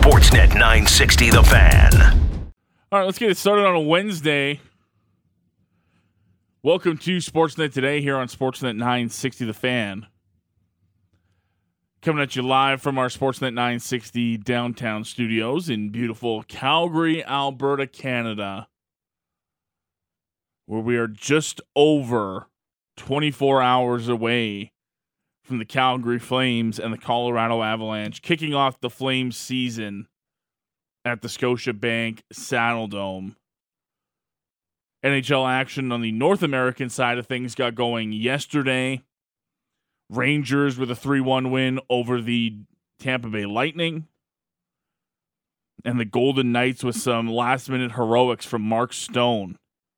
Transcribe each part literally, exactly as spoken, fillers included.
Sportsnet nine sixty The Fan. All right, let's get it started on a Wednesday. Welcome to Sportsnet Today here on Sportsnet nine sixty The Fan. Coming at you live from our Sportsnet nine sixty downtown studios in beautiful Calgary, Alberta, Canada, where we are just over twenty-four hours away from the Calgary Flames and the Colorado Avalanche, kicking off the Flames season at the Scotiabank Saddledome. N H L action on the North American side of things got going yesterday. Rangers with a three one win over the Tampa Bay Lightning. And the Golden Knights with some last-minute heroics from Mark Stone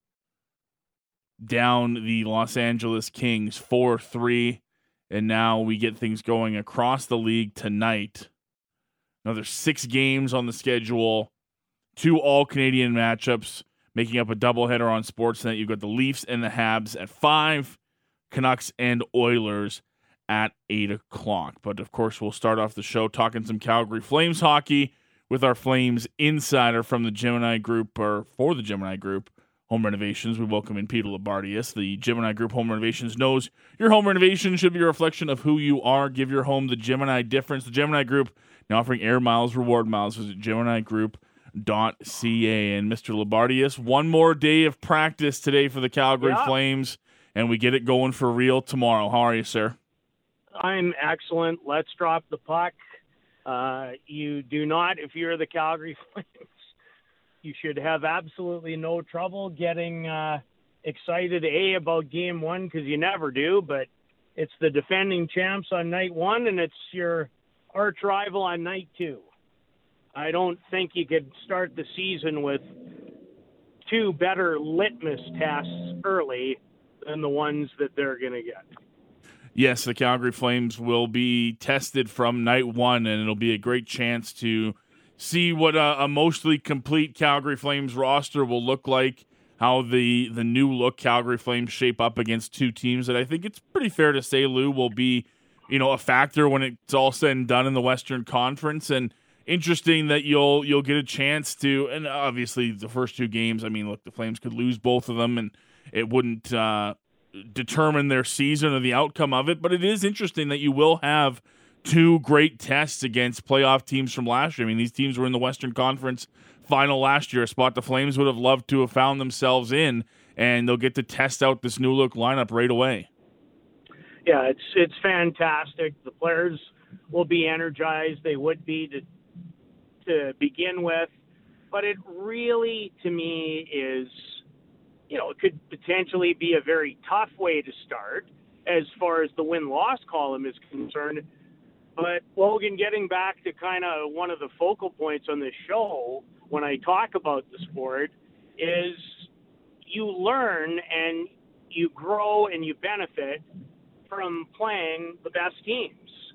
down the Los Angeles Kings four three. And now we get things going across the league tonight. Another six games on the schedule. Two all-Canadian matchups, making up a doubleheader on Sportsnet. You've got the Leafs and the Habs at five, Canucks and Oilers at eight o'clock. But, of course, we'll start off the show talking some Calgary Flames hockey with our Flames insider from the Gemini Group, or for the Gemini Group, Home Renovations. We welcome in Peter Labardius. The Gemini Group Home Renovations knows your home renovation should be a reflection of who you are. Give your home the Gemini difference. The Gemini Group now offering air miles, reward miles. Visit Gemini Group dot c a. And Mister Labardius, one more day of practice today for the Calgary yeah. Flames, and we get it going for real tomorrow. How are you, sir? I'm excellent. Let's drop the puck. Uh, you do not, if you're the Calgary Flames, you should have absolutely no trouble getting uh, excited, A, about game one, because you never do, but it's the defending champs on night one, and it's your arch rival on night two. I don't think you could start the season with two better litmus tests early than the ones that they're going to get. Yes, the Calgary Flames will be tested from night one, and it'll be a great chance to see what a, a mostly complete Calgary Flames roster will look like, how the, the new look Calgary Flames shape up against two teams that I think it's pretty fair to say, Lou, will be, you know, a factor when it's all said and done in the Western Conference. And interesting that you'll you'll get a chance to, and obviously the first two games, I mean, look, the Flames could lose both of them, and it wouldn't uh, determine their season or the outcome of it. But it is interesting that you will have two great tests against playoff teams from last year. I mean, these teams were in the Western Conference final last year, a spot the Flames would have loved to have found themselves in, and they'll get to test out this new look lineup right away. Yeah, it's it's fantastic. The players will be energized. They would be to to begin with, but it really, to me, is, you know, it could potentially be a very tough way to start as far as the win-loss column is concerned. But, Logan, getting back to kind of one of the focal points on this show when I talk about the sport is you learn and you grow and you benefit from playing the best teams.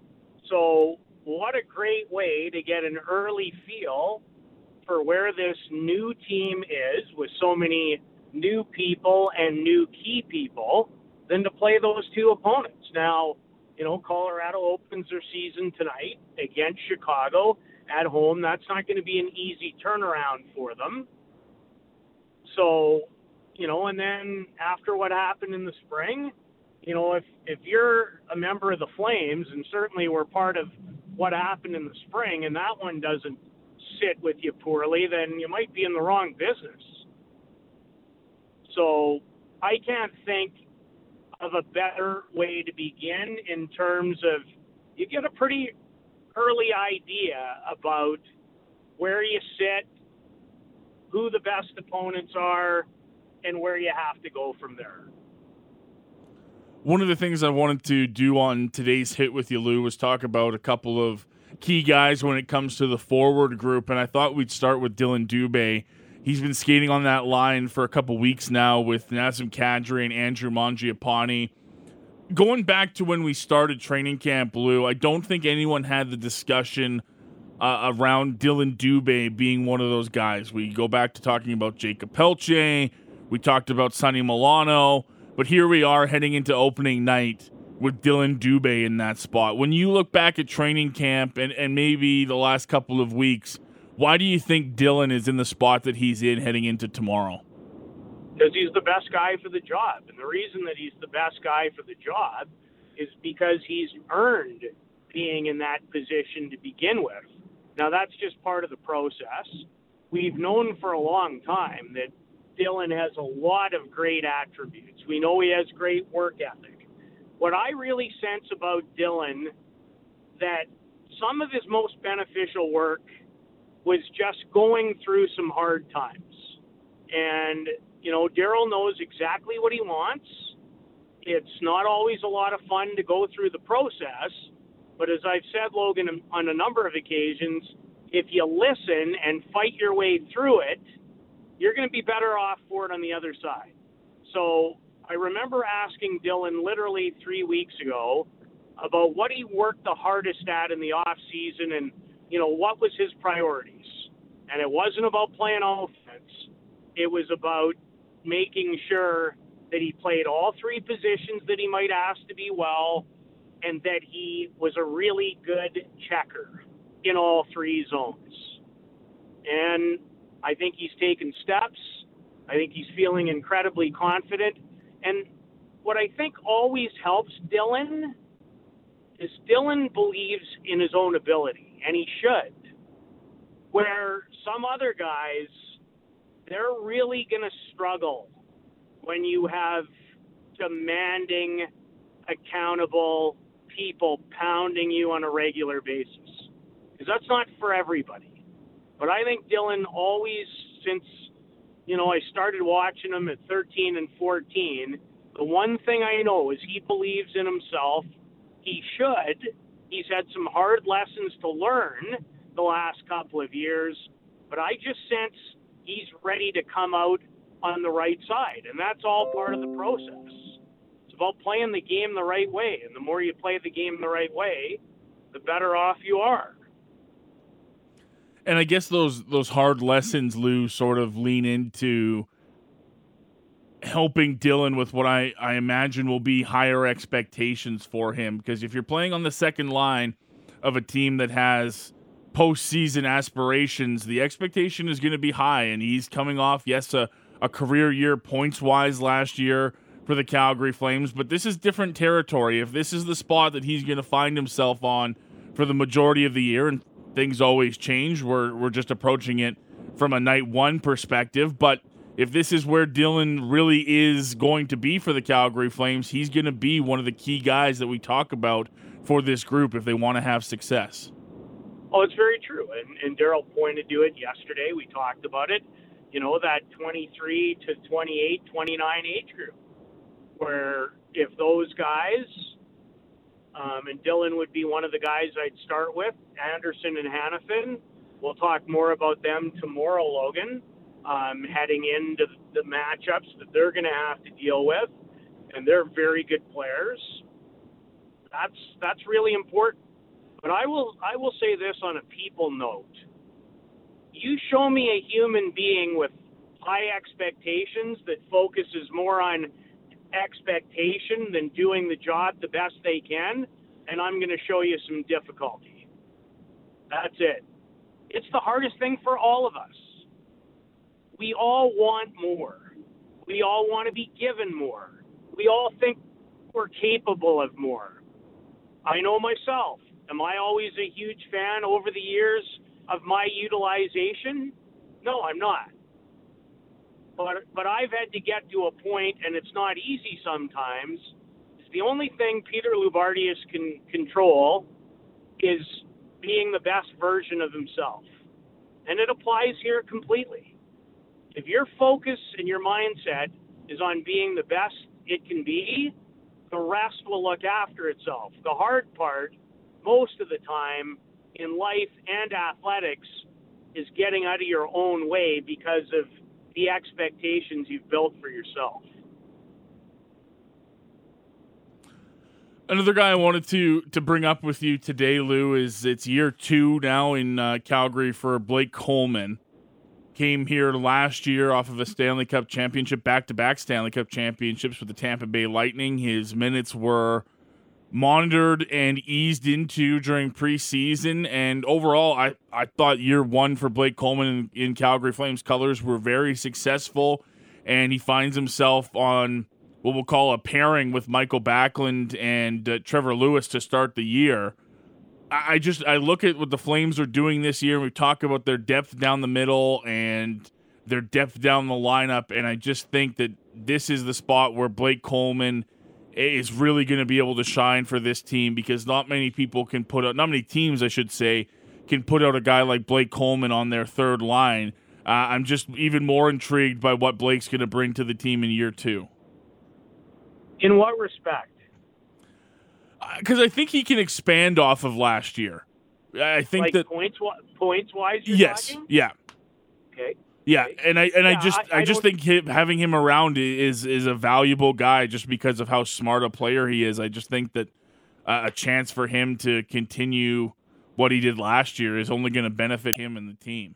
So what a great way to get an early feel for where this new team is with so many new people and new key people than to play those two opponents. Now, you know, Colorado opens their season tonight against Chicago at home. That's not going to be an easy turnaround for them. So, you know, and then after what happened in the spring, you know, if, if you're a member of the Flames, and certainly we're part of what happened in the spring, and that one doesn't sit with you poorly, then you might be in the wrong business. So I can't think of a better way to begin in terms of you get a pretty early idea about where you sit, who the best opponents are, and where you have to go from there. One of the things I wanted to do on today's Hit with You, Lou, was talk about a couple of key guys when it comes to the forward group, and I thought we'd start with Dylan Dubé. He's been skating on that line for a couple weeks now with Nazem Kadri and Andrew Mangiapane. Going back to when we started training camp, Lou, I don't think anyone had the discussion uh, around Dylan Dubé being one of those guys. We go back to talking about Jacob Pelche. We talked about Sonny Milano. But here we are heading into opening night with Dylan Dubé in that spot. When you look back at training camp and, and maybe the last couple of weeks, Why do you think Dylan is in the spot that he's in heading into tomorrow? Because he's the best guy for the job. And the reason that he's the best guy for the job is because he's earned being in that position to begin with. Now, that's just part of the process. We've known for a long time that Dylan has a lot of great attributes. We know he has great work ethic. What I really sense about Dylan, that some of his most beneficial work was just going through some hard times. And, you know, Daryl knows exactly what he wants. It's not always a lot of fun to go through the process, but as I've said, Logan, on a number of occasions, if you listen and fight your way through it, you're going to be better off for it on the other side. So I remember asking Dylan literally three weeks ago about what he worked the hardest at in the off season and, you know, what was his priorities. And it wasn't about playing offense. It was about making sure that he played all three positions that he might ask to be well, and that he was a really good checker in all three zones. And I think he's taken steps. I think he's feeling incredibly confident. And what I think always helps Dylan is Dylan believes in his own ability, and he should. Where some other guys, they're really going to struggle when you have demanding, accountable people pounding you on a regular basis. Because that's not for everybody. But I think Dylan always, since, you know, I started watching him at thirteen and fourteen, the one thing I know is he believes in himself. He should. He's had some hard lessons to learn the last couple of years, but I just sense he's ready to come out on the right side, and that's all part of the process. It's about playing the game the right way, and the more you play the game the right way, the better off you are. And I guess those those hard lessons, Lou, sort of lean into helping Dylan with what I, I imagine will be higher expectations for him. Because if you're playing on the second line of a team that has postseason aspirations, the expectation is going to be high. And he's coming off, yes, a, a career year points-wise last year for the Calgary Flames. But this is different territory. If this is the spot that he's going to find himself on for the majority of the year, and things always change, we're, we're just approaching it from a night one perspective. But if this is where Dylan really is going to be for the Calgary Flames, he's going to be one of the key guys that we talk about for this group if they want to have success. Oh, it's very true. And, and Daryl pointed to it yesterday. We talked about it. You know, that twenty-three to twenty-eight, twenty-nine age group, where if those guys, um, and Dylan would be one of the guys I'd start with, Anderson and Hanifin. We'll talk more about them tomorrow, Logan. Um, heading into the matchups that they're going to have to deal with, and they're very good players. That's that's really important. But I will I will say this on a people note. You show me a human being with high expectations that focuses more on expectation than doing the job the best they can, and I'm going to show you some difficulty. That's it. It's the hardest thing for all of us. We all want more. We all want to be given more. We all think we're capable of more. I know myself. Am I always a huge fan over the years of my utilization? No, I'm not. But but I've had to get to a point, and it's not easy sometimes. It's the only thing Peter Loubardias can control is being the best version of himself. And it applies here completely. If your focus and your mindset is on being the best it can be, the rest will look after itself. The hard part, most of the time, in life and athletics, is getting out of your own way because of the expectations you've built for yourself. Another guy I wanted to to bring up with you today, Lou, is it's year two now in uh, Calgary for Blake Coleman. Came here last year off of a Stanley Cup championship, back-to-back Stanley Cup championships with the Tampa Bay Lightning. His minutes were monitored and eased into during preseason. And overall, I, I thought year one for Blake Coleman in, in Calgary Flames colors were very successful, and he finds himself on what we'll call a pairing with Michael Backlund and uh, Trevor Lewis to start the year. I, I just I look at what the Flames are doing this year, and we talk about their depth down the middle and their depth down the lineup, and I just think that this is the spot where Blake Coleman is really going to be able to shine for this team, because not many people can put out, not many teams, I should say, can put out a guy like Blake Coleman on their third line. Uh, I'm just even more intrigued by what Blake's going to bring to the team in year two. In what respect? Because uh, I think he can expand off of last year. I think like that points points wise. Yes, talking? yeah. Okay. Yeah, and I and yeah, I just I, I, I just think him, having him around is is a valuable guy just because of how smart a player he is. I just think that uh, a chance for him to continue what he did last year is only going to benefit him and the team.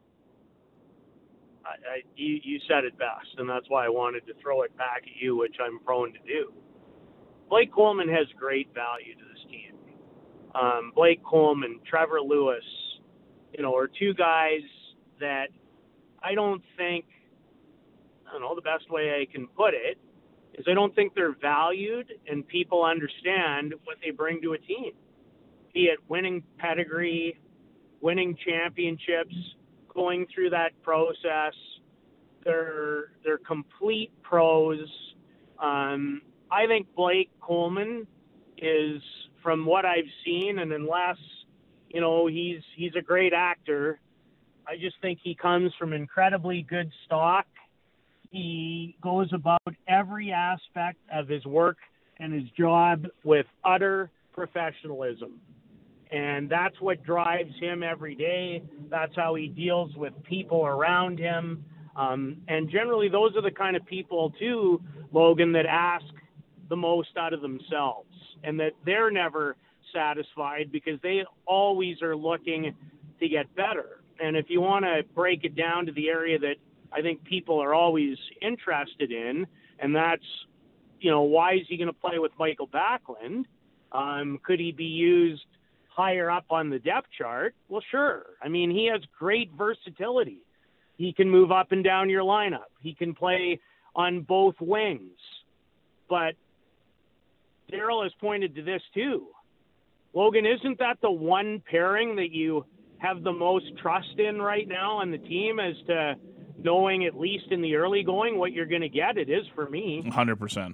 I, I, you, you said it best, and that's why I wanted to throw it back at you, which I'm prone to do. Blake Coleman has great value to this team. Um, Blake Coleman, Trevor Lewis, you know, are two guys that I don't think, I don't know, the best way I can put it is I don't think they're valued and people understand what they bring to a team, be it winning pedigree, winning championships, going through that process. They're, they're complete pros. Um, I think Blake Coleman is, from what I've seen, and unless, you know, he's he's a great actor, I just think he comes from incredibly good stock. He goes about every aspect of his work and his job with utter professionalism. And that's what drives him every day. That's how he deals with people around him. Um, and generally, those are the kind of people, too, Logan, that ask the most out of themselves, and that they're never satisfied because they always are looking to get better. And if you want to break it down to the area that I think people are always interested in, and that's, you know, why is he going to play with Michael Backlund? Um, could he be used higher up on the depth chart? Well, sure. I mean, he has great versatility. He can move up and down your lineup. He can play on both wings. But Daryl has pointed to this too. Logan, isn't that the one pairing that you have the most trust in right now on the team as to knowing, at least in the early going, what you're going to get? It is for me. one hundred percent.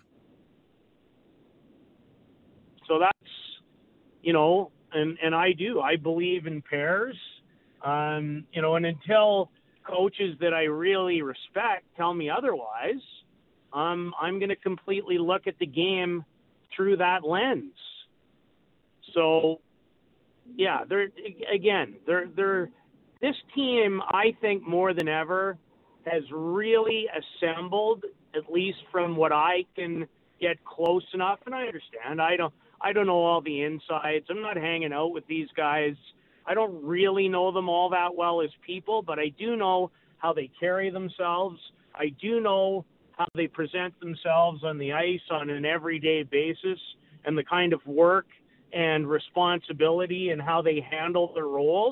So that's, you know, and, and I do. I believe in pairs. Um, you know, and until coaches that I really respect tell me otherwise, um, I'm going to completely look at the game through that lens. So, yeah, they're again, they're they're this team, I think, more than ever, has really assembled, at least from what I can get close enough. And I understand, I don't, I don't know all the insides. I'm not hanging out with these guys. I don't really know them all that well as people, but I do know how they carry themselves. I do know how they present themselves on the ice on an everyday basis, and the kind of work and responsibility and how they handle their roles.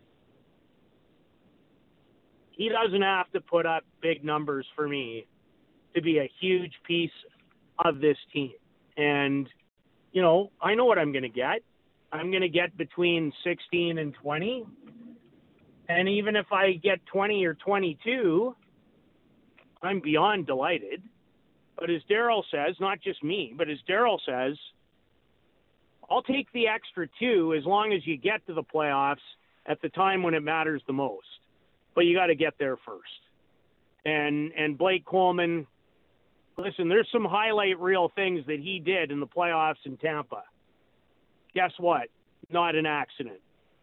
He doesn't have to put up big numbers for me to be a huge piece of this team. And, you know, I know what I'm going to get. I'm going to get between sixteen and twenty. And even if I get twenty or twenty-two, I'm beyond delighted. But as Daryl says, not just me, but as Daryl says, I'll take the extra two as long as you get to the playoffs at the time when it matters the most. But you got to get there first. And and Blake Coleman, listen, there's some highlight reel things that he did in the playoffs in Tampa. Guess what? Not an accident.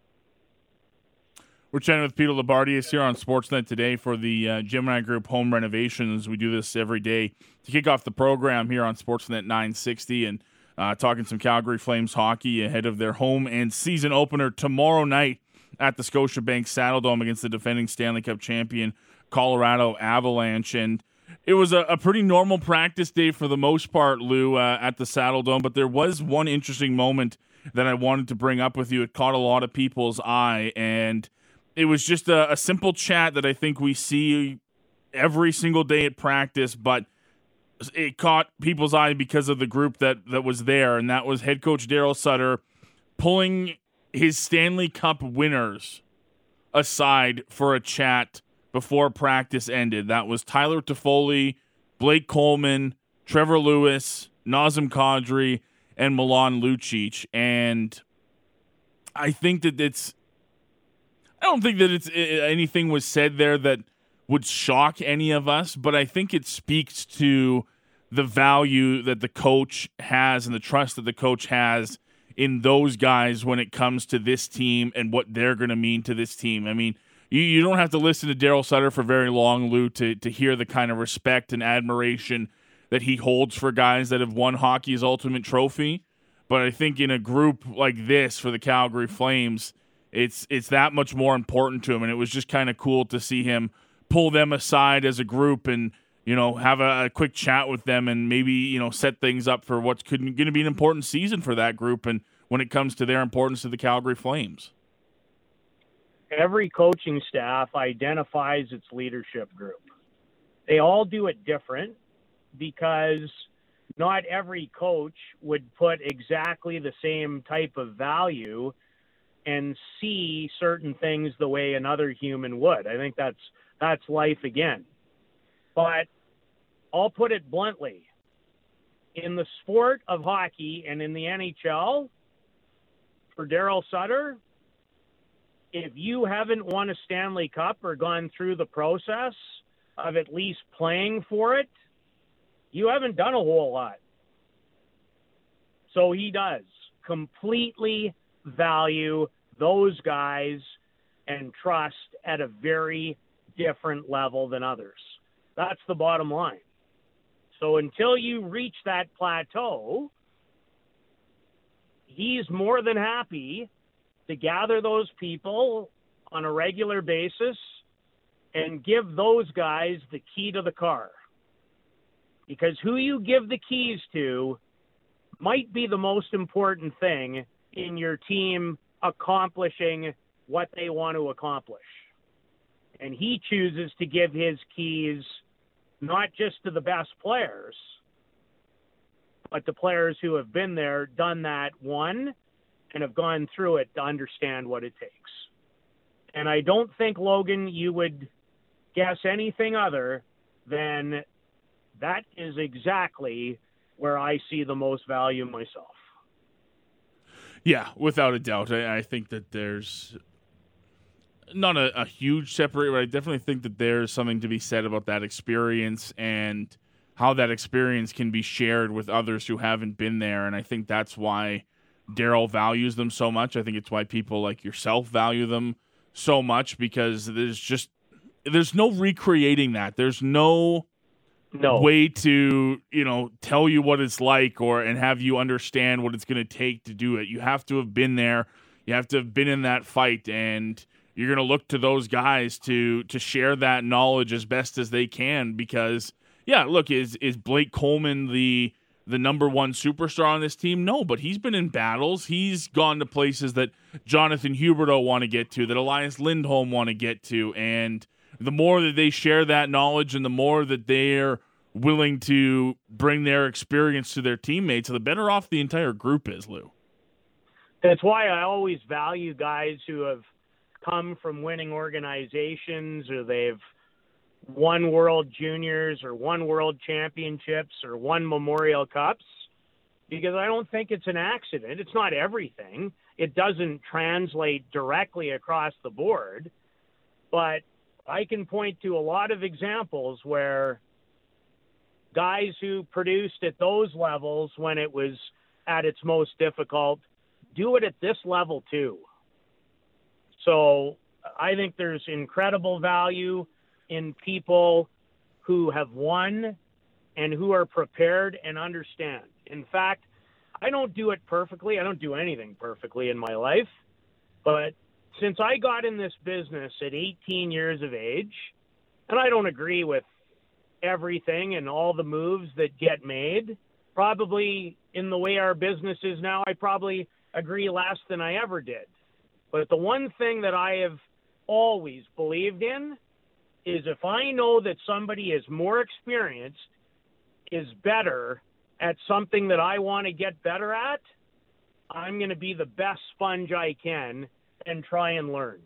We're chatting with Peter Labardius here on Sportsnet today for the uh, Gemini Group home renovations. We do this every day to kick off the program here on Sportsnet nine sixty, and uh, talking some Calgary Flames hockey ahead of their home and season opener tomorrow night at the Scotiabank Saddledome against the defending Stanley Cup champion Colorado Avalanche. And It was a, a pretty normal practice day for the most part, Lou, uh, at the Saddle Dome, but there was one interesting moment that I wanted to bring up with you. It caught a lot of people's eye, and it was just a, a simple chat that I think we see every single day at practice, but it caught people's eye because of the group that, that was there, and that was head coach Daryl Sutter pulling his Stanley Cup winners aside for a chat before practice ended. That was Tyler Toffoli, Blake Coleman, Trevor Lewis, Nazem Kadri, and Milan Lucic. And I think that it's I don't think that it's anything was said there that would shock any of us, but I think it speaks to the value that the coach has and the trust that the coach has in those guys when it comes to this team and what they're going to mean to this team. I mean, you, you don't have to listen to Daryl Sutter for very long, Lou, to, to hear the kind of respect and admiration that he holds for guys that have won hockey's ultimate trophy. But I think in a group like this for the Calgary Flames, it's it's that much more important to him. And it was just kind of cool to see him pull them aside as a group and, you know, have a, a quick chat with them and maybe, you know, set things up for what's going to be an important season for that group and when it comes to their importance to the Calgary Flames. Every coaching staff identifies its leadership group. They all do it different because not every coach would put exactly the same type of value and see certain things the way another human would. I think that's that's life again. But I'll put it bluntly. In the sport of hockey and in the N H L, for Daryl Sutter, if you haven't won a Stanley Cup or gone through the process of at least playing for it, you haven't done a whole lot. So he does completely value those guys and trust at a very different level than others. That's the bottom line. So until you reach that plateau, he's more than happy to gather those people on a regular basis and give those guys the key to the car. Because who you give the keys to might be the most important thing in your team accomplishing what they want to accomplish. And he chooses to give his keys not just to the best players, but to players who have been there, done that, won, and have gone through it to understand what it takes. And I don't think, Logan, you would guess anything other than that is exactly where I see the most value myself. Yeah, without a doubt. I, I think that there's not a, a huge separate, but I definitely think that there's something to be said about that experience and how that experience can be shared with others who haven't been there. And I think that's why Daryl values them so much. I think it's why people like yourself value them so much, because there's just there's no recreating that. There's no no way to, you know, tell you what it's like or and have you understand what it's going to take to do it. You have to have been there. You have to have been in that fight, and you're going to look to those guys to to share that knowledge as best as they can. Because, yeah, look, is is Blake Coleman the the number one superstar on this team? No, but he's been in battles. He's gone to places that Jonathan Huberdeau want to get to, that Elias Lindholm want to get to, and the more that they share that knowledge and the more that they're willing to bring their experience to their teammates, the better off the entire group is, Lou. That's why I always value guys who have come from winning organizations, or they've won World Juniors or won World Championships or won Memorial Cups, because I don't think it's an accident. It's not everything. It doesn't translate directly across the board, but I can point to a lot of examples where guys who produced at those levels when it was at its most difficult do it at this level too. So I think there's incredible value in people who have won and who are prepared and understand. In fact, I don't do it perfectly. I don't do anything perfectly in my life, but since I got in this business at eighteen years of age, and I don't agree with everything and all the moves that get made. Probably in the way our business is now, I probably agree less than I ever did. But the one thing that I have always believed in is if I know that somebody is more experienced, is better at something that I want to get better at, I'm going to be the best sponge I can and try and learn.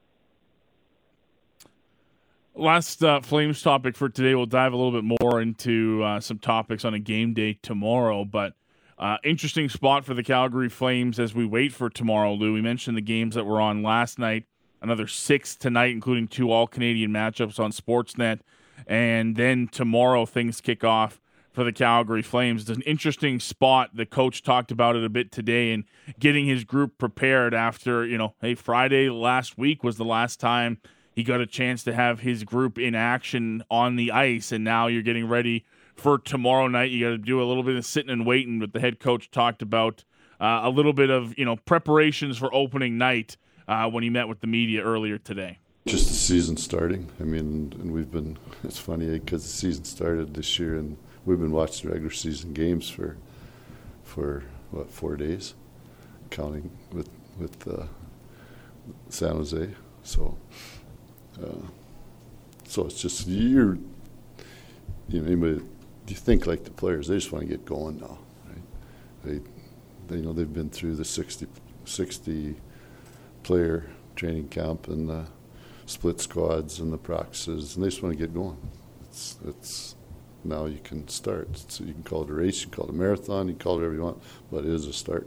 Last uh, Flames topic for today. We'll dive a little bit more into uh, some topics on a game day tomorrow, but uh, interesting spot for the Calgary Flames as we wait for tomorrow, Lou. We mentioned the games that were on last night, another six tonight, including two all-Canadian matchups on Sportsnet, and then tomorrow things kick off for the Calgary Flames. It's an interesting spot. The coach talked about it a bit today and getting his group prepared after, you know, hey, Friday last week was the last time he got a chance to have his group in action on the ice, and now you're getting ready for tomorrow night. You got to do a little bit of sitting and waiting, but the head coach talked about uh, a little bit of, you know, preparations for opening night uh, when he met with the media earlier today. Just the season starting. I mean, and we've been, it's funny because the season started this year, and we've been watching regular season games for, for what, four days, counting with, with uh, San Jose. So, Uh, so it's just you're, you know, anybody, you think like the players, they just want to get going now, right? They, they you know, they've been through the sixty, sixty player training camp and the split squads and the practices, and they just want to get going. It's, it's now you can start. So you can call it a race, you can call it a marathon, you can call it whatever you want, but it is a start.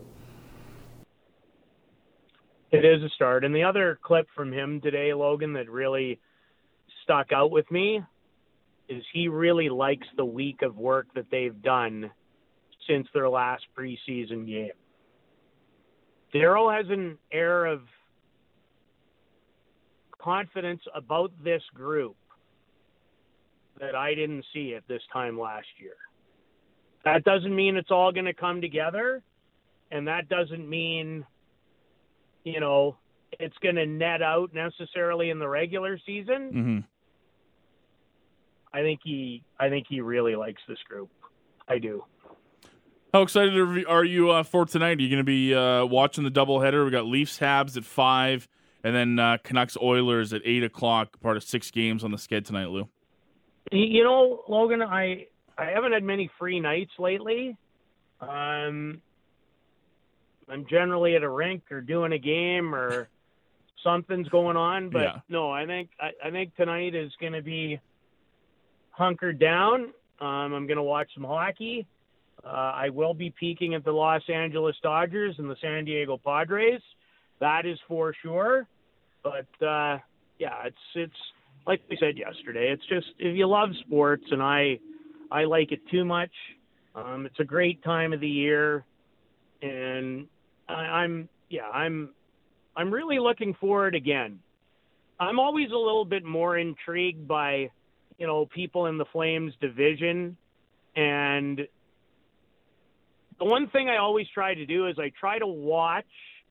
It is a start. And the other clip from him today, Logan, that really stuck out with me is he really likes the week of work that they've done since their last preseason game. Darryl has an air of confidence about this group that I didn't see at this time last year. That doesn't mean it's all going to come together, and that doesn't mean, you know, it's going to net out necessarily in the regular season. Mm-hmm. I think he, I think he really likes this group. I do. How excited are you uh, for tonight? Are you going to be uh, watching the doubleheader? We got Leafs Habs at five, and then uh, Canucks Oilers at eight o'clock. Part of six games on the sked tonight, Lou. You know, Logan, I I haven't had many free nights lately. Um. I'm generally at a rink or doing a game or something's going on, but yeah. no, I think I, I think tonight is going to be hunkered down. Um, I'm going to watch some hockey. Uh, I will be peeking at the Los Angeles Dodgers and the San Diego Padres. That is for sure. But uh, yeah, it's it's like we said yesterday. It's just if you love sports, and I I like it too much. Um, it's a great time of the year. And I, I'm, yeah, I'm, I'm really looking forward again. I'm always a little bit more intrigued by, you know, people in the Flames division. And the one thing I always try to do is I try to watch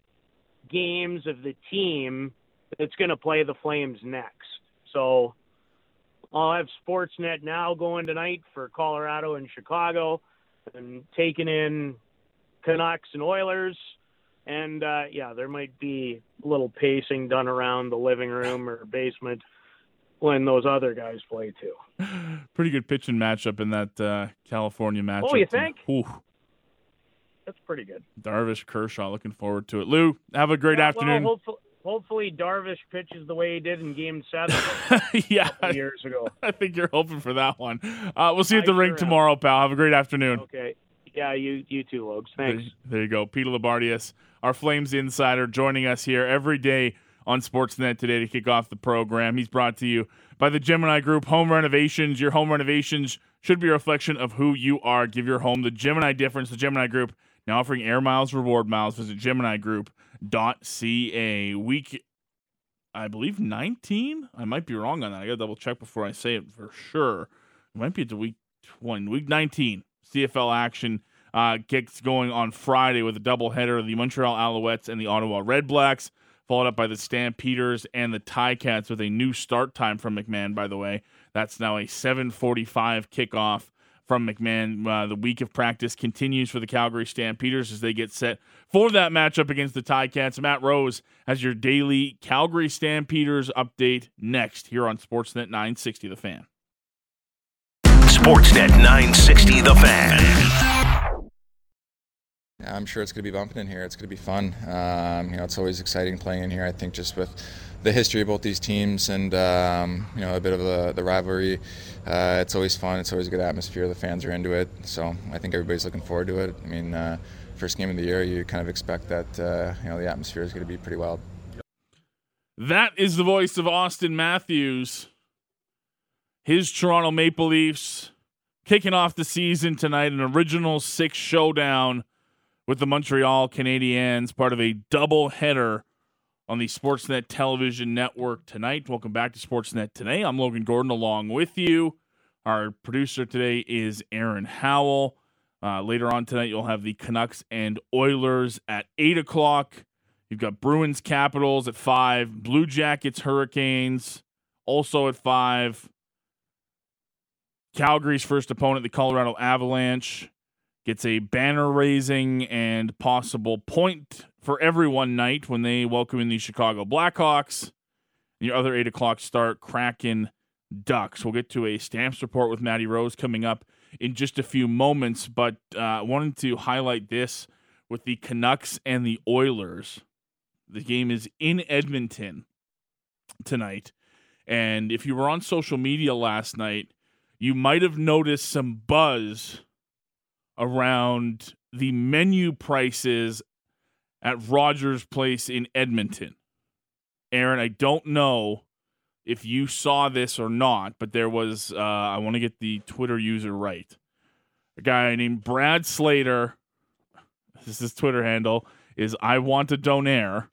games of the team that's going to play the Flames next. So I'll have Sportsnet now going tonight for Colorado and Chicago and taking in Canucks and Oilers, and uh, yeah, there might be a little pacing done around the living room or basement when those other guys play too. Pretty good pitching matchup in that uh, California matchup. Oh, you think? Ooh. That's pretty good. Darvish, Kershaw, looking forward to it. Lou, have a great yeah, afternoon. Well, hopefully, hopefully Darvish pitches the way he did in Game Seven yeah, a couple years ago. I think you're hoping for that one. Uh, we'll see you at the I rink sure tomorrow, pal. Have a great afternoon. Okay. Yeah, you you too, Logs. Thanks. There, there you go. Peter Labardius, our Flames insider, joining us here every day on Sportsnet today to kick off the program. He's brought to you by the Gemini Group Home Renovations. Your home renovations should be a reflection of who you are. Give your home the Gemini difference. The Gemini Group now offering air miles, reward miles. Visit gemini group dot c a. Week, I believe, nineteen? I might be wrong on that. I got to double check before I say it for sure. It might be at the week twenty, week nineteen. C F L action uh, gets going on Friday with a doubleheader of the Montreal Alouettes and the Ottawa Redblacks. followed up by the Stampeders and the Ticats with a new start time from McMahon, by the way. That's now a seven forty-five kickoff from McMahon. Uh, the week of practice continues for the Calgary Stampeders as they get set for that matchup against the Ticats. Matt Rose has your daily Calgary Stampeders update next here on Sportsnet nine sixty The Fan. Sportsnet nine sixty The Fan. Yeah, I'm sure it's going to be bumping in here. It's going to be fun. Um, you know, it's always exciting playing in here. I think just with the history of both these teams and um, you know, a bit of the, the rivalry, uh, it's always fun. It's always a good atmosphere. The fans are into it, so I think everybody's looking forward to it. I mean, uh, first game of the year, you kind of expect that uh, you know, the atmosphere is going to be pretty wild. That is the voice of Austin Matthews. His Toronto Maple Leafs kicking off the season tonight, an original six showdown with the Montreal Canadiens, part of a double-header on the Sportsnet television network tonight. Welcome back to Sportsnet Today. I'm Logan Gordon along with you. Our producer today is Aaron Howell. Uh, later on tonight, you'll have the Canucks and Oilers at eight o'clock. You've got Bruins Capitals at five. Blue Jackets Hurricanes also at five. Calgary's first opponent, the Colorado Avalanche, gets a banner-raising and possible point for everyone night when they welcome in the Chicago Blackhawks. Your other eight o'clock start, Kraken Ducks. We'll get to a Stamps report with Matty Rose coming up in just a few moments, but I uh, wanted to highlight this with the Canucks and the Oilers. The game is in Edmonton tonight, and if you were on social media last night, you might have noticed some buzz around the menu prices at Rogers Place in Edmonton. Aaron, I don't know if you saw this or not, but there was, uh, I want to get the Twitter user right. A guy named Brad Slater, this is his Twitter handle, is I Want a Donaire,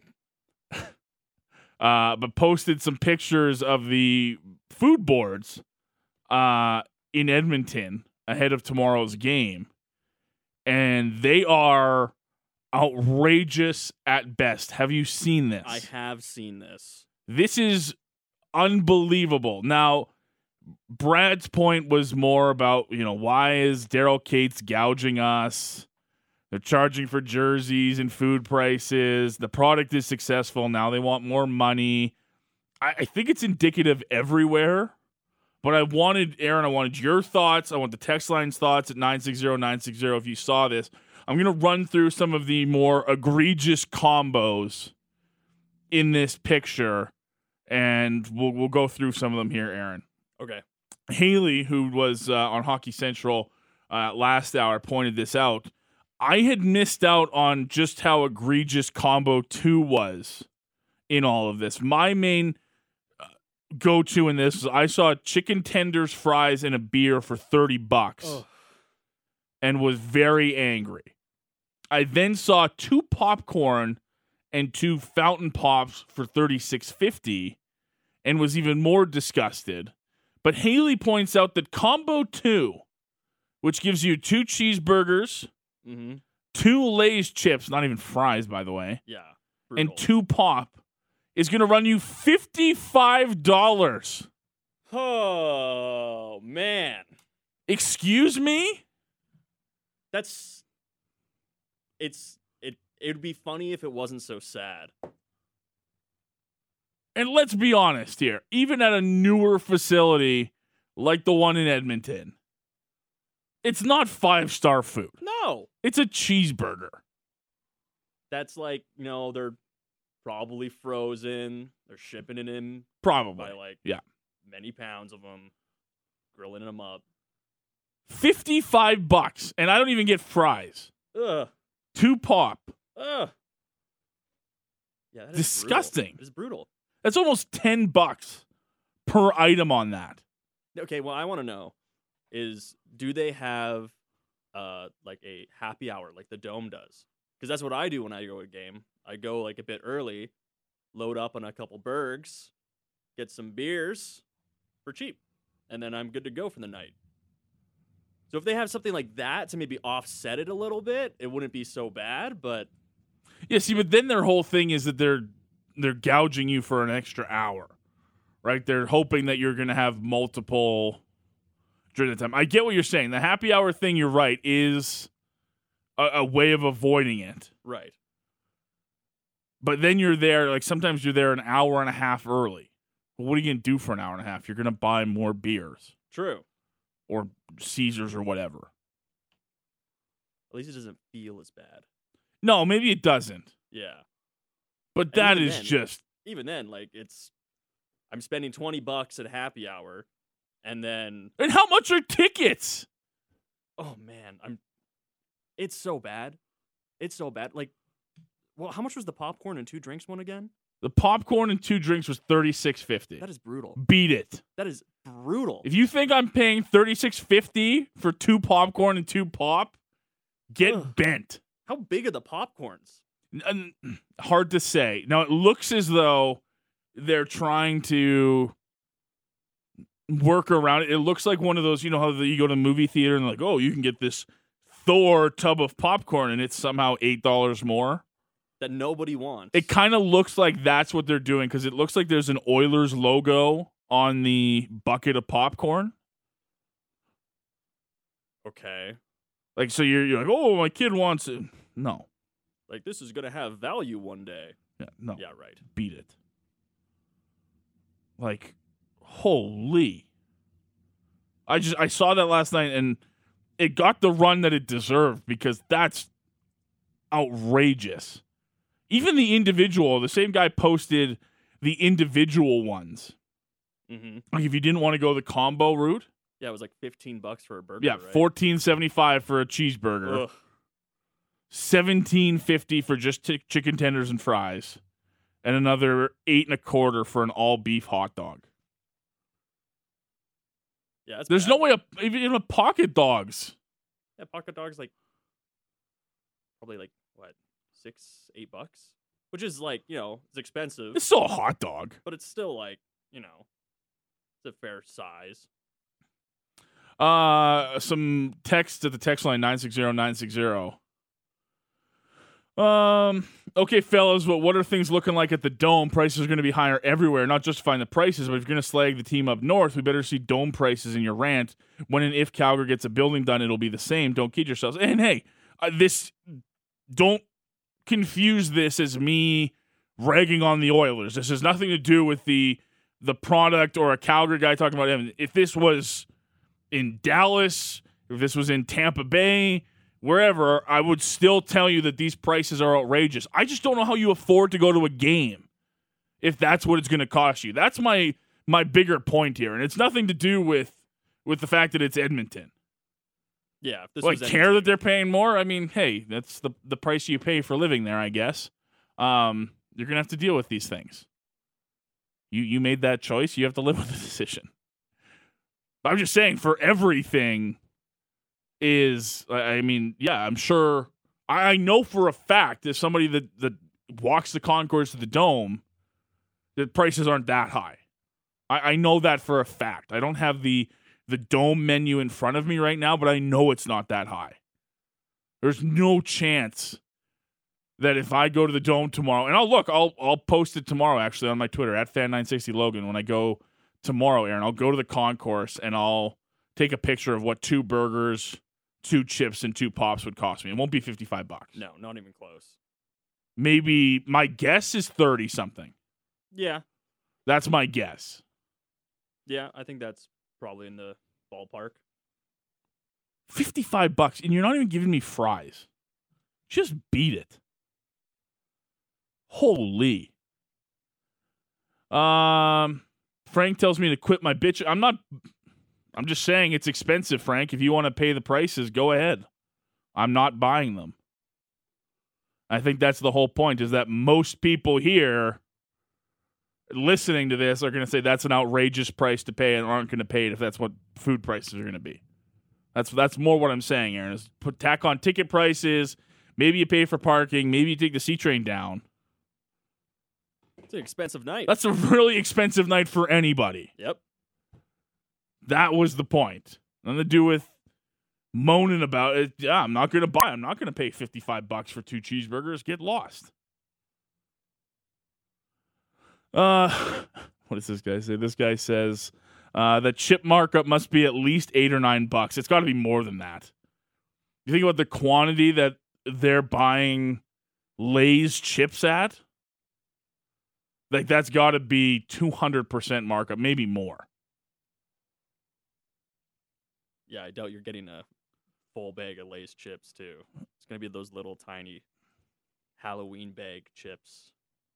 uh, but posted some pictures of the food boards uh, in Edmonton ahead of tomorrow's game, and they are outrageous at best. Have you seen this? I have seen this. This is unbelievable. Now, Brad's point was more about, you know, why is Daryl Cates gouging us? They're charging for jerseys and food prices. The product is successful. Now they want more money. I, I think it's indicative everywhere. But I wanted, Aaron, I wanted your thoughts. I want the text line's thoughts at nine six zero nine six zero if you saw this. I'm going to run through some of the more egregious combos in this picture, and we'll we'll go through some of them here, Aaron. Okay. Haley, who was uh, on Hockey Central uh, last hour, pointed this out. I had missed out on just how egregious combo two was in all of this. My main go-to in this was I saw chicken tenders, fries, and a beer for thirty bucks oh. and was very angry. I then saw two popcorn and two fountain pops for thirty-six fifty and was even more disgusted. But Haley points out that combo two, which gives you two cheeseburgers, mm-hmm. two Lay's chips, not even fries, by the way, yeah, brutal. And two pop, is going to run you fifty-five dollars. Oh, man. Excuse me? That's... It's... It it would be funny if it wasn't so sad. And let's be honest here. Even at a newer facility like the one in Edmonton, it's not five-star food. No. It's a cheeseburger. That's like, you know, they're probably frozen. They're shipping it in. Probably. By like yeah. many pounds of them. Grilling them up. fifty-five bucks. And I don't even get fries. Ugh. Two pop. Ugh. Yeah, that disgusting. It's brutal. That's almost ten bucks per item on that. Okay, well, I want to know is do they have uh like a happy hour like the Dome does? Because that's what I do when I go to a game. I go like a bit early, load up on a couple burgers, get some beers for cheap, and then I'm good to go for the night. So if they have something like that to maybe offset it a little bit, it wouldn't be so bad, but... Yeah, see, but then their whole thing is that they're they're gouging you for an extra hour, right? They're hoping that you're going to have multiple during the time. I get what you're saying. The happy hour thing, you're right, is a, a way of avoiding it. Right. But then you're there, like sometimes you're there an hour and a half early. Well, what are you going to do for an hour and a half? You're going to buy more beers. True. Or Caesars or whatever. At least it doesn't feel as bad. No, maybe it doesn't. Yeah. But And that even is then- just... Even then, like, it's, I'm spending twenty bucks at happy hour, and then, And how much are tickets? oh man, I'm, it's so bad. It's so bad. Like, well, how much was the popcorn and two drinks one again? The popcorn and two drinks was thirty-six fifty. That is brutal. Beat it. That is brutal. If you think I'm paying thirty-six fifty for two popcorn and two pop, get Ugh. bent. How big are the popcorns? N- Hard to say. Now, it looks as though they're trying to work around it. It looks like one of those, you know how the, you go to the movie theater and like, oh, you can get this Thor tub of popcorn and it's somehow eight dollars more. That nobody wants. It kind of looks like that's what they're doing because it looks like there's an Oilers logo on the bucket of popcorn. Okay. Like, so you're, you're like, oh, my kid wants it. No. Like, this is going to have value one day. Yeah, no. Yeah, right. Beat it. Like, holy. I just, I saw that last night and it got the run that it deserved because that's outrageous. Even the individual, the same guy posted the individual ones. Mm-hmm. Like, if you didn't want to go the combo route, Yeah, it was like fifteen bucks for a burger, yeah, right? fourteen seventy-five for a cheeseburger, Ugh. seventeen fifty for just t- chicken tenders and fries, and another eight and a quarter for an all beef hot dog. Yeah, that's There's bad. no way, a, even a pocket dogs. Yeah, pocket dogs like probably like what six, eight bucks, which is like you know it's expensive, It's still a hot dog. but it's still like you know it's a fair size. Uh, some text at the text line nine six zero nine six zero. Um. Okay, fellas, but what are things looking like at the Dome? Prices are going to be higher everywhere. Not justifying the prices, but if you're going to slag the team up north, we better see Dome prices in your rant. When and if Calgary gets a building done, it'll be the same. Don't kid yourselves. And hey, uh, this don't confuse this as me ragging on the Oilers. This has nothing to do with the the product or a Calgary guy talking about him. If this was in Dallas, if this was in Tampa Bay, wherever, I would still tell you that these prices are outrageous. I just don't know how you afford to go to a game if that's what it's going to cost you. That's my my bigger point here, and it's nothing to do with with the fact that it's Edmonton. Yeah, if this Like, was care any that team. they're paying more? I mean, hey, that's the the price you pay for living there, I guess. Um, you're going to have to deal with these things. You you made that choice. You have to live with the decision. I'm just saying, for everything is, I mean, yeah, I'm sure, I, I know for a fact as somebody that, that walks the concourse to the Dome, that prices aren't that high. I, I know that for a fact. I don't have the the Dome menu in front of me right now, but I know it's not that high. There's no chance that if I go to the Dome tomorrow, and I'll look, I'll I'll post it tomorrow actually on my Twitter at fan nine sixty Logan when I go tomorrow, Aaron. I'll go to the concourse and I'll take a picture of what two burgers, two chips, and two pops would cost me. It won't be fifty-five bucks. No, not even close. Maybe my guess is thirty something. Yeah, That's my guess. yeah, I think that's probably in the ballpark. fifty-five bucks, and you're not even giving me fries. Just beat it. Holy. Um, Frank tells me to quit my bitch. I'm not, I'm just saying it's expensive, Frank. If you want to pay the prices, go ahead. I'm not buying them. I think that's the whole point, is that most people here listening to this are going to say that's an outrageous price to pay and aren't going to pay it if that's what food prices are going to be. That's that's more what I'm saying, Aaron, is put tack on ticket prices. Maybe you pay for parking. Maybe you take the C train down. It's an expensive night. That's a really expensive night for anybody. Yep. That was the point. Nothing to do with moaning about it. Yeah, I'm not going to buy. I'm not going to pay fifty-five bucks for two cheeseburgers. Get lost. Uh, what does this guy say? This guy says uh, the chip markup must be at least eight or nine bucks. It's got to be more than that. You think about the quantity that they're buying Lay's chips at? Like, that's got to be two hundred percent markup, maybe more. Yeah, I doubt you're getting a full bag of Lay's chips, too. It's going to be those little tiny Halloween bag chips.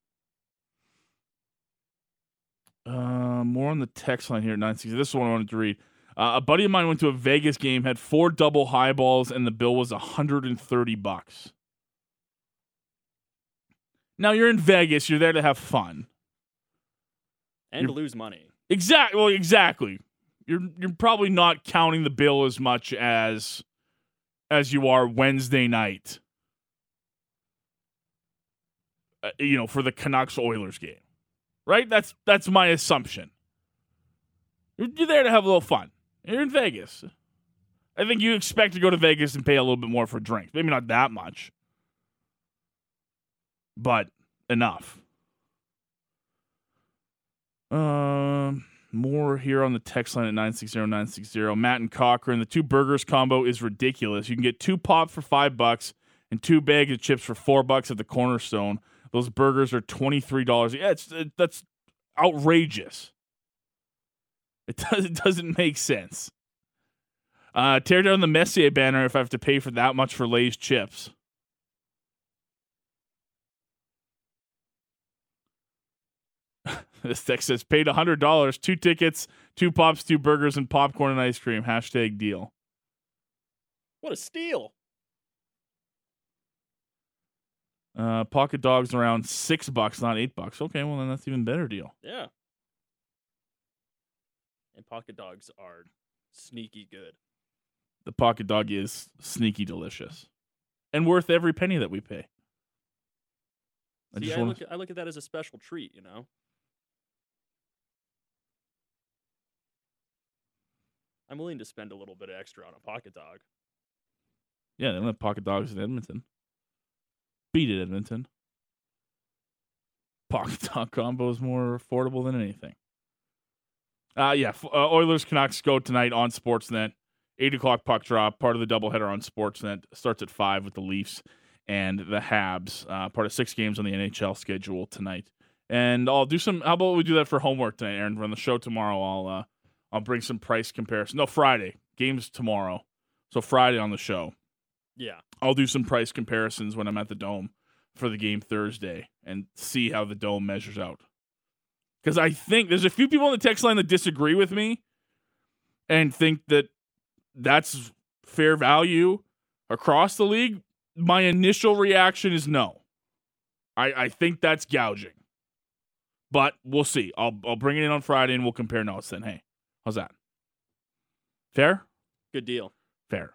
Uh, more on the text line here at nine sixty. This is one I wanted to read. Uh, a buddy of mine went to a Vegas game, had four double highballs, and the bill was one hundred thirty bucks. Now, you're in Vegas. You're there to have fun. And you're, to lose money. Exactly. Well, exactly. You're you're probably not counting the bill as much as as you are Wednesday night. Uh, you know, for the Canucks-Oilers game. Right? That's that's my assumption. You're, you're there to have a little fun. You're in Vegas. I think you expect to go to Vegas and pay a little bit more for drinks. Maybe not that much. But enough. Um, more here on the text line at nine six zero nine six zero. Matt and Cochran, the two burgers combo is ridiculous. You can get two pop for five bucks and two bags of chips for four bucks at the Cornerstone. Those burgers are twenty-three dollars. Yeah, it's it, that's outrageous. It, does, it doesn't make sense. Uh, tear down the Messier banner if I have to pay for that much for Lay's chips. This text says, paid one hundred dollars, two tickets, two pops, two burgers, and popcorn and ice cream. Hashtag deal. What a steal. Uh, pocket dogs around six bucks, not eight bucks. Okay, well, then that's even better deal. Yeah. And pocket dogs are sneaky good. The pocket dog is sneaky delicious. And worth every penny that we pay. I See, just I, wanna... look at, I look at that as a special treat, you know? I'm willing to spend a little bit extra on a pocket dog. Yeah, they don't have pocket dogs in Edmonton. Beat it, Edmonton. Pocket dog combo is more affordable than anything. Uh, yeah, uh, Oilers Canucks go tonight on Sportsnet. eight o'clock puck drop, part of the doubleheader on Sportsnet. Starts at five with the Leafs and the Habs. Uh, part of six games on the N H L schedule tonight. And I'll do some, how about we do that for homework tonight, Aaron? On the show tomorrow, I'll uh, I'll bring some price comparison. No, Friday. Games tomorrow. So Friday on the show. Yeah. I'll do some price comparisons when I'm at the Dome for the game Thursday and see how the Dome measures out. Because I think there's a few people on the text line that disagree with me and think that that's fair value across the league. My initial reaction is no. I, I think that's gouging. But we'll see. I'll I'll bring it in on Friday and we'll compare notes then. Hey, how's that? Fair? Good deal. Fair.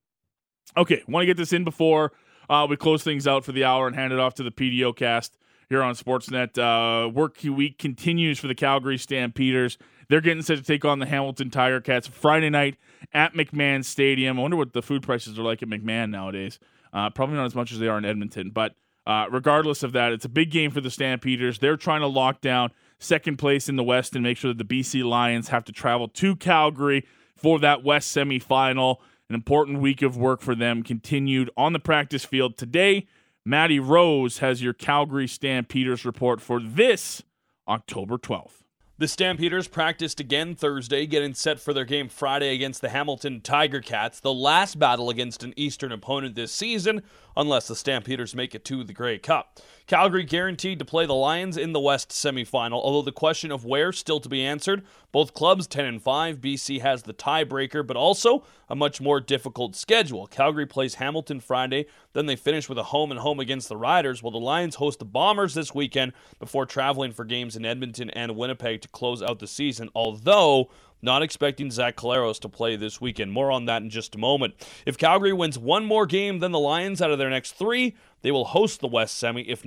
Okay, want to get this in before uh, we close things out for the hour and hand it off to the P D O cast here on Sportsnet. Uh, work week continues for the Calgary Stampeders. They're getting set to take on the Hamilton Tiger Cats Friday night at McMahon Stadium. I wonder what the food prices are like at McMahon nowadays. Uh, probably not as much as they are in Edmonton, but uh, regardless of that, it's a big game for the Stampeders. They're trying to lock down second place in the West and make sure that the B C Lions have to travel to Calgary for that West semifinal. An important week of work for them continued on the practice field today. Matty Rose has your Calgary Stampeders report for this October twelfth. The Stampeders practiced again Thursday, getting set for their game Friday against the Hamilton Tiger Cats, the last battle against an Eastern opponent this season, unless the Stampeders make it to the Grey Cup. Calgary guaranteed to play the Lions in the West semifinal, although the question of where still to be answered. Both clubs ten and five. B C has the tiebreaker, but also a much more difficult schedule. Calgary plays Hamilton Friday, then they finish with a home and home against the Riders, while the Lions host the Bombers this weekend before traveling for games in Edmonton and Winnipeg to close out the season, although not expecting Zach Collaros to play this weekend. More on that in just a moment. If Calgary wins one more game than the Lions out of their next three, they will host the West semi. If not,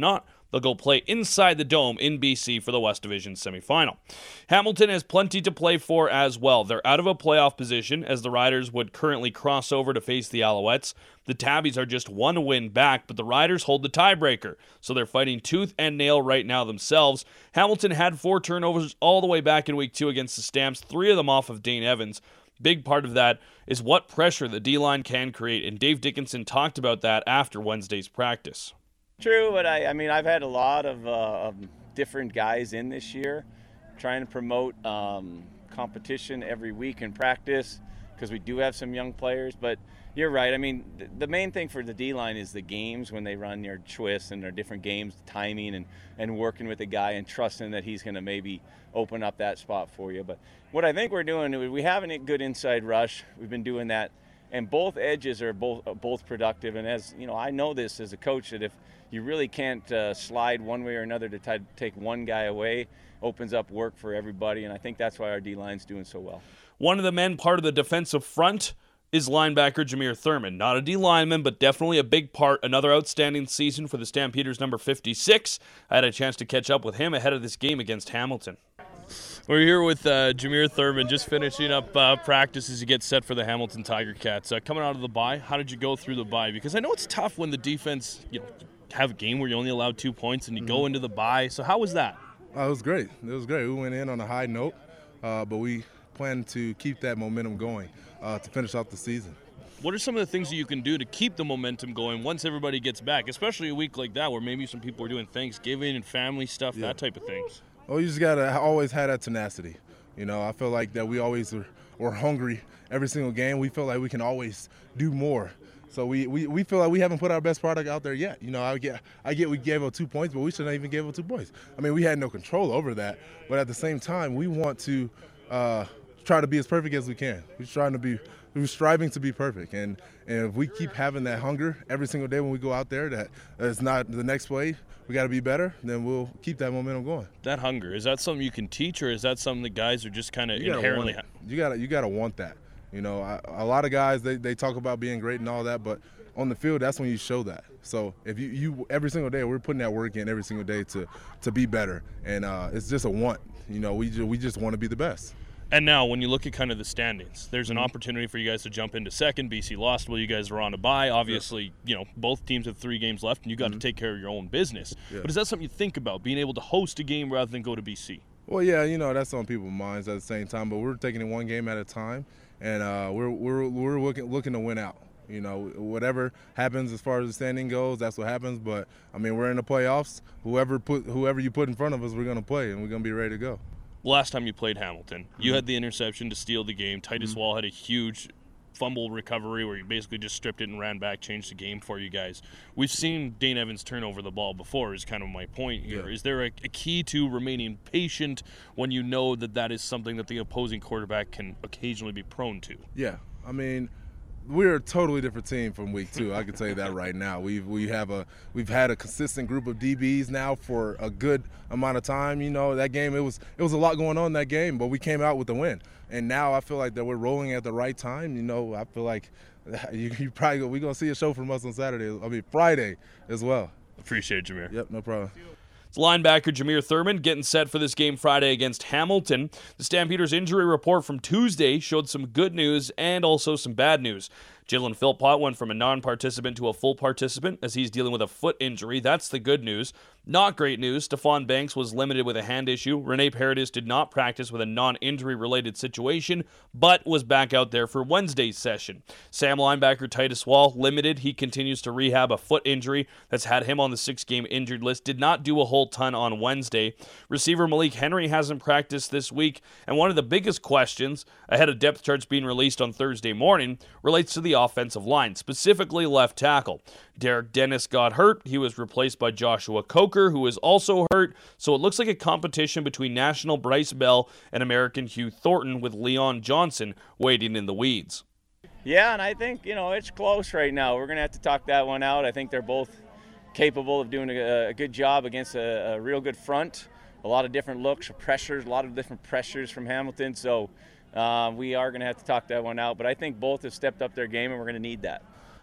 They'll go play inside the Dome in B C for the West Division semifinal. Hamilton has plenty to play for as well. They're out of a playoff position as the Riders would currently cross over to face the Alouettes. The Tabbies are just one win back, but the Riders hold the tiebreaker, so they're fighting tooth and nail right now themselves. Hamilton had four turnovers all the way back in week two against the Stamps, three of them off of Dane Evans. Big part of that is what pressure the D-line can create, and Dave Dickinson talked about that after Wednesday's practice. True, but I, I mean, I've had a lot of, uh, of different guys in this year trying to promote um, competition every week in practice because we do have some young players. But you're right. I mean, th- the main thing for the D-line is the games when they run their twists and their different games, timing and, and working with the guy and trusting that he's going to maybe open up that spot for you. But what I think we're doing, we have a good inside rush. We've been doing that. And both edges are both both productive. And as you know, I know this as a coach that if you really can't uh, slide one way or another to t- take one guy away, opens up work for everybody. And I think that's why our D-line's doing so well. One of the men part of the defensive front is linebacker Jameer Thurman. Not a D lineman, but definitely a big part. Another outstanding season for the Stampeders, number fifty-six. I had a chance to catch up with him ahead of this game against Hamilton. We're here with uh, Jameer Thurman, just finishing up uh, practice as you get set for the Hamilton Tiger Cats. Uh, coming out of the bye, how did you go through the bye? Because I know it's tough when the defense, you know, have a game where you only allowed two points and you mm-hmm. go into the bye. So how was that? Uh, it was great. It was great. We went in on a high note, uh, but we plan to keep that momentum going uh, to finish off the season. What are some of the things that you can do to keep the momentum going once everybody gets back, especially a week like that where maybe some people are doing Thanksgiving and family stuff, yeah. that type of things? Well, you just got to always have that tenacity. You know, I feel like that we always were, were hungry every single game. We feel like we can always do more. So we, we, we feel like we haven't put our best product out there yet. You know, I get I get we gave up two points, but we shouldn't even give up two points. I mean, we had no control over that. But at the same time, we want to uh, try to be as perfect as we can. We're trying to be we're striving to be perfect. And, and if we keep having that hunger every single day when we go out there, that it's not the next play, we got to be better, then we'll keep that momentum going. That hunger, is that something you can teach, or is that something that guys are just kind of inherently have? You got to you got to want that. You know, I, a lot of guys, they, they talk about being great and all that, but on the field, that's when you show that. So if you, you every single day, we're putting that work in every single day to to be better. And uh, it's just a want. You know, we just, we just want to be the best. And now, when you look at kind of the standings, there's an opportunity for you guys to jump into second. B C lost while you guys were on a bye. Obviously, yeah. you know, both teams have three games left, and you got mm-hmm. to take care of your own business. Yeah. But is that something you think about, being able to host a game rather than go to B C? Well, yeah, you know, that's on people's minds at the same time, but we're taking it one game at a time, and uh, we're we're we're looking looking to win out. You know, whatever happens as far as the standing goes, that's what happens. But I mean, we're in the playoffs. Whoever put whoever you put in front of us, we're going to play, and we're going to be ready to go. Last time you played Hamilton, you mm-hmm. had the interception to steal the game. Titus mm-hmm. Wall had a huge fumble recovery where he basically just stripped it and ran back, changed the game for you guys. We've seen Dane Evans turn over the ball before, is kind of my point here. Yeah. Is there a, a key to remaining patient when you know that that is something that the opposing quarterback can occasionally be prone to? Yeah, I mean, we're a totally different team from week two. I can tell you that right now. We've we have a we've had a consistent group of D Bs now for a good amount of time. You know, that game, it was it was a lot going on in that game, but we came out with the win. And now I feel like that we're rolling at the right time. You know, I feel like you, you probably we're gonna see a show from us on Saturday. I mean Friday as well. Appreciate it, Jameer. Yep, no problem. It's linebacker Jameer Thurman getting set for this game Friday against Hamilton. The Stampeders' injury report from Tuesday showed some good news and also some bad news. Jalen Philpott went from a non-participant to a full participant as he's dealing with a foot injury. That's the good news. Not great news. Stephon Banks was limited with a hand issue. Rene Paredes did not practice with a non-injury related situation, but was back out there for Wednesday's session. Sam linebacker Titus Wall limited. He continues to rehab a foot injury that's had him on the six-game injured list. Did not do a whole ton on Wednesday. Receiver Malik Henry hasn't practiced this week, and one of the biggest questions ahead of depth charts being released on Thursday morning relates to the offensive line, specifically left tackle. Derek Dennis got hurt. He was replaced by Joshua Coker, who is also hurt. So it looks like a competition between National Bryce Bell and American Hugh Thornton, with Leon Johnson waiting in the weeds. Yeah, and I think, you know, it's close right now. We're going to have to talk that one out. I think they're both capable of doing a, a good job against a, a real good front. A lot of different looks, pressures, a lot of different pressures from Hamilton. So uh, we are going to have to talk that one out. But I think both have stepped up their game, and we're going to need that.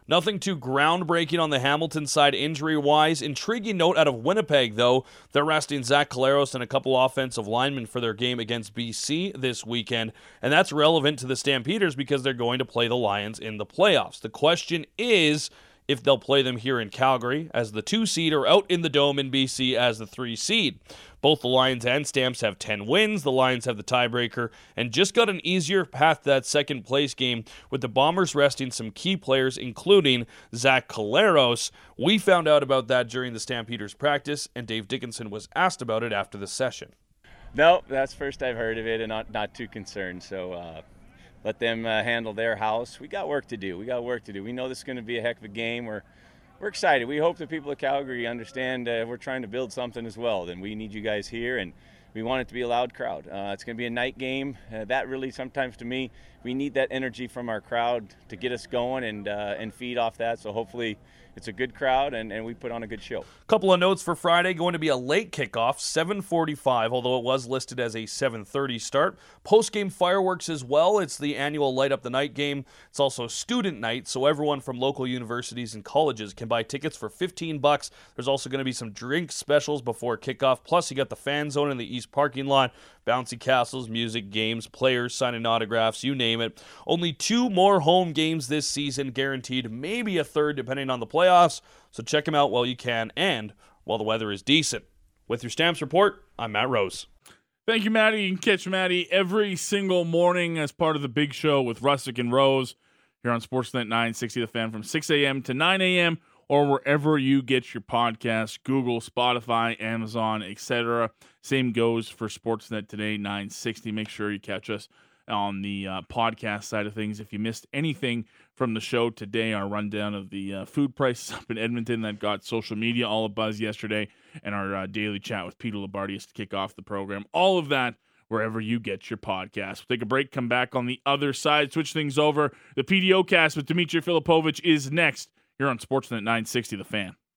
Nothing too groundbreaking on the Hamilton side injury-wise. Intriguing note out of Winnipeg, though. They're resting Zach Collaros and a couple offensive linemen for their game against B C this weekend, and that's relevant to the Stampeders because they're going to play the Lions in the playoffs. The question is if they'll play them here in Calgary as the two seed or out in the Dome in B C as the three seed. Both the Lions and Stamps have ten wins. The Lions have the tiebreaker and just got an easier path to that second place game with the Bombers resting some key players, including Zach Collaros. We found out about that during the Stampeders practice, and Dave Dickinson was asked about it after the session. No, that's first I've heard of it, and not, not too concerned. So uh, let them uh, handle their house. We got work to do. We got work to do. We know this is going to be a heck of a game. We're We're excited. We hope the people of Calgary understand uh, we're trying to build something as well. Then we need you guys here, and we want it to be a loud crowd. Uh, it's going to be a night game. Uh, that really, sometimes to me, we need that energy from our crowd to get us going and uh, and feed off that. So hopefully it's a good crowd, and, and we put on a good show. Couple of notes for Friday. Going to be a late kickoff, seven forty-five, although it was listed as a seven thirty start. Post-game fireworks as well. It's the annual Light Up the Night game. It's also student night, so everyone from local universities and colleges can buy tickets for fifteen bucks. There's also going to be some drink specials before kickoff. Plus, you got the fan zone in the east parking lot, bouncy castles, music, games, players signing autographs, you name it. Only two more home games this season guaranteed, maybe a third depending on the playoffs. So check them out while you can and while the weather is decent. With your Stamps Report, I'm Matt Rose. Thank you, Matty. You can catch Matty every single morning as part of the big show with Russick and Rose here on Sportsnet nine sixty The Fan from six a.m. to nine a.m. or wherever you get your podcasts, Google, Spotify, Amazon, et cetera. Same goes for Sportsnet Today nine sixty. Make sure you catch us on the uh, podcast side of things. If you missed anything from the show today, our rundown of the uh, food prices up in Edmonton that got social media all abuzz yesterday, and our uh, daily chat with Peter Labardius to kick off the program. All of that wherever you get your podcast. We'll take a break, come back on the other side, switch things over. The P D O cast with Dimitri Filipovic is next here on Sportsnet nine sixty The Fan.